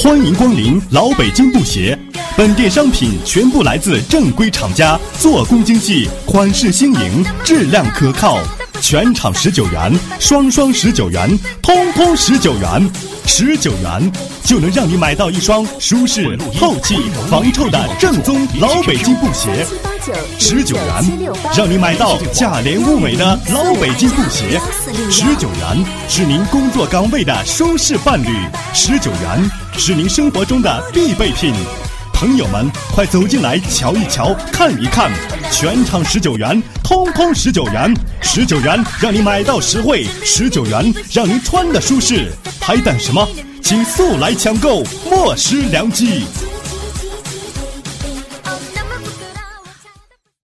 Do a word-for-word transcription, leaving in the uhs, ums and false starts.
欢迎光临老北京布鞋，本店商品全部来自正规厂家，做工精细，款式新颖，质量可靠。全场十九元，双双十九元，通通十九元，十九元就能让你买到一双舒适、透气、防臭的正宗老北京布鞋。十九元让你买到价廉物美的老北京布鞋。十九元是您工作岗位的舒适伴侣，十九元是您生活中的必备品。朋友们，快走进来瞧一瞧，看一看，全场十九元，通通十九元，十九元让你买到实惠，十九元让您穿的舒适，还等什么？请速来抢购，莫失良机。